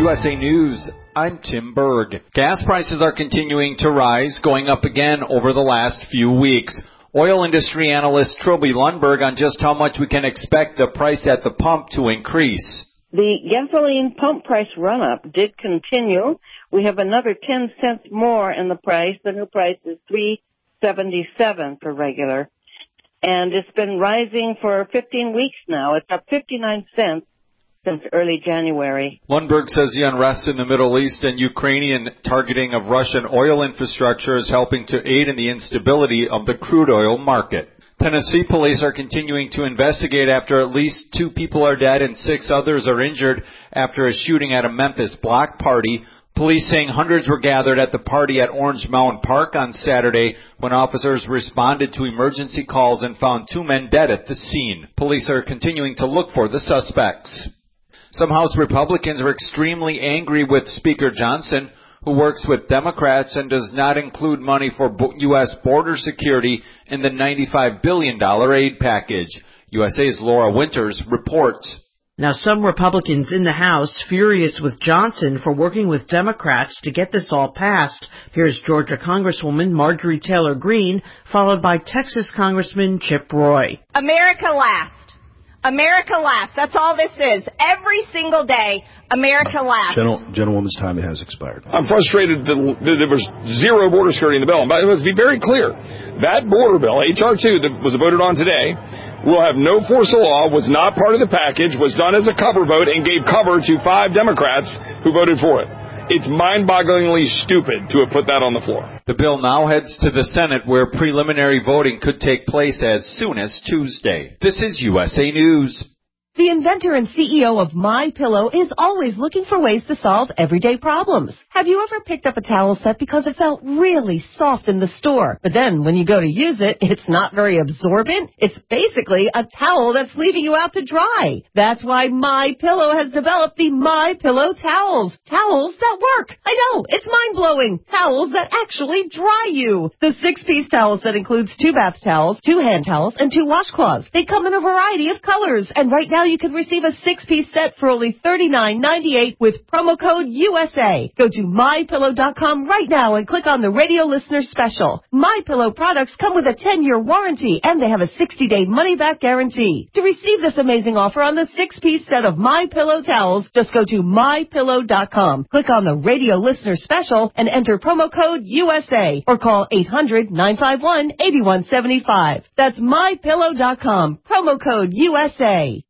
USA News, I'm Tim Berg. Gas prices are continuing to rise, going up again over the last few weeks. Oil industry analyst Trilby Lundberg on just how much we can expect the price at the pump to increase. The gasoline pump price run-up did continue. We have another 10 cents more in the price. The new price is $3.77 per regular. And it's been rising for 15 weeks now. It's up 59 cents since early January. Lundberg says the unrest in the Middle East and Ukrainian targeting of Russian oil infrastructure is helping to aid in the instability of the crude oil market. Tennessee police are continuing to investigate after at least 2 people are dead and 6 others are injured after a shooting at a Memphis block party. Police saying hundreds were gathered at the party at Orange Mound Park on Saturday when officers responded to emergency calls and found 2 men dead at the scene. Police are continuing to look for the suspects. Some House Republicans are extremely angry with Speaker Johnson, who works with Democrats and does not include money for U.S. border security in the $95 billion aid package. USA's Laura Winters reports. Now, some Republicans in the House furious with Johnson for working with Democrats to get this all passed. Here's Georgia Congresswoman Marjorie Taylor Greene, followed by Texas Congressman Chip Roy. America last. America last. That's all this is. Every single day, America last. Gentlewoman's time has expired. I'm frustrated that there was zero border security in the bill. But let's be very clear. That border bill, H.R. 2, that was voted on today, will have no force of law, was not part of the package, was done as a cover vote, and gave cover to 5 Democrats who voted for it. It's mind-bogglingly stupid to have put that on the floor. The bill now heads to the Senate, where preliminary voting could take place as soon as Tuesday. This is USA News. The inventor and CEO of MyPillow is always looking for ways to solve everyday problems. Have you ever picked up a towel set because it felt really soft in the store, but then when you go to use it, it's not very absorbent? It's basically a towel that's leaving you out to dry. That's why MyPillow has developed the MyPillow towels. Towels that work. I know, it's mind-blowing. Towels that actually dry you. The 6-piece towel set includes 2 bath towels, 2 hand towels, and 2 washcloths. They come in a variety of colors, and right now you can receive a 6-piece set for only $39.98 with promo code USA. Go to MyPillow.com right now and click on the radio listener special. MyPillow products come with a 10-year warranty, and they have a 60-day money-back guarantee. To receive this amazing offer on the 6-piece set of MyPillow towels, just go to MyPillow.com. Click on the radio listener special and enter promo code USA or call 800-951-8175. That's MyPillow.com. Promo code USA.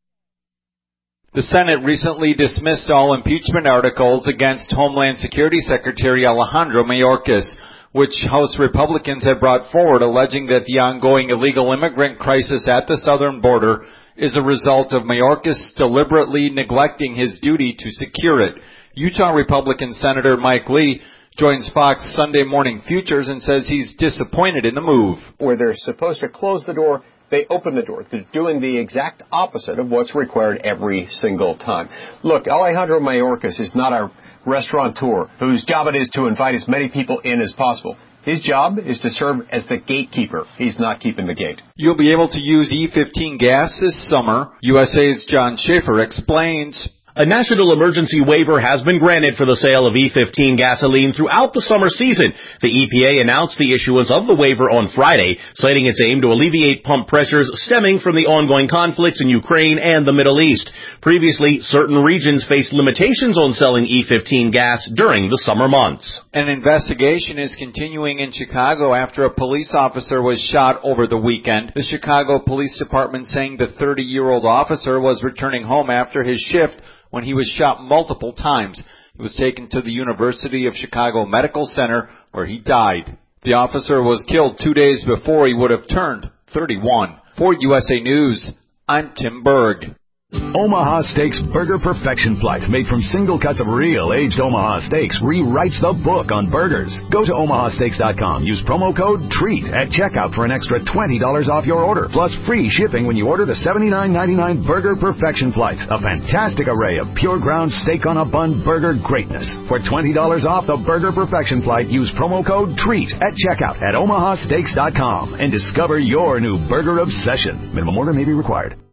The Senate recently dismissed all impeachment articles against Homeland Security Secretary Alejandro Mayorkas, which House Republicans had brought forward, alleging that the ongoing illegal immigrant crisis at the southern border is a result of Mayorkas deliberately neglecting his duty to secure it. Utah Republican Senator Mike Lee joins Fox Sunday Morning Futures and says he's disappointed in the move. Where they're supposed to close the door, they open the door. They're doing the exact opposite of what's required every single time. Look, Alejandro Mayorkas is not a restaurateur whose job it is to invite as many people in as possible. His job is to serve as the gatekeeper. He's not keeping the gate. You'll be able to use E15 gas this summer. USA's John Schaefer explains. A national emergency waiver has been granted for the sale of E15 gasoline throughout the summer season. The EPA announced the issuance of the waiver on Friday, citing its aim to alleviate pump pressures stemming from the ongoing conflicts in Ukraine and the Middle East. Previously, certain regions faced limitations on selling E15 gas during the summer months. An investigation is continuing in Chicago after a police officer was shot over the weekend. The Chicago Police Department saying the 30-year-old officer was returning home after his shift when he was shot multiple times. He was taken to the University of Chicago Medical Center, where he died. The officer was killed 2 days before he would have turned 31. For USA News, I'm Tim Berg. Omaha Steaks Burger Perfection Flight, made from single cuts of real aged Omaha steaks, rewrites the book on burgers. Go to omahasteaks.com. Use promo code TREAT at checkout for an extra $20 off your order, plus free shipping when you order the $79.99 Burger Perfection Flight. A fantastic array of pure ground steak on a bun burger greatness. For $20 off the Burger Perfection Flight, use promo code TREAT at checkout at omahasteaks.com and discover your new burger obsession. Minimum order may be required.